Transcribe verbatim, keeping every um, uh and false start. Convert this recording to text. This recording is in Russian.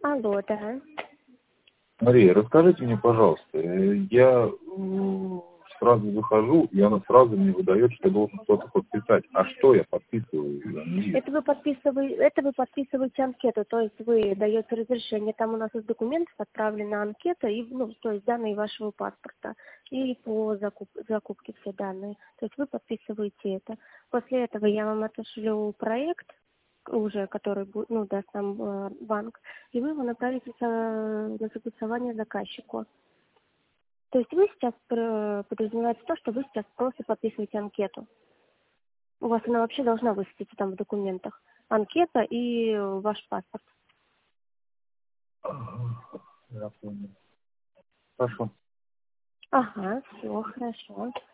Алло, да. Мария, расскажите мне, пожалуйста, э, я м, сразу захожу, и она сразу мне выдает, что я должен что-то подписать. А что я подписываю? Я не вижу. Это вы подписываете, это вы подписываете анкету, то есть вы даете разрешение, там у нас из документов отправлена анкета, и, ну, то есть данные вашего паспорта, и по закуп, закупке все данные. То есть вы подписываете это. После этого я вам отошлю проект, уже, который будет, ну, даст нам э, банк, и вы его направите э, на согласование заказчику. То есть вы сейчас э, подразумеваете то, что вы сейчас просто подписываете анкету. У вас она вообще должна высветиться там в документах. Анкета и э, ваш паспорт. Ага, я понял. Хорошо. Ага, все, хорошо.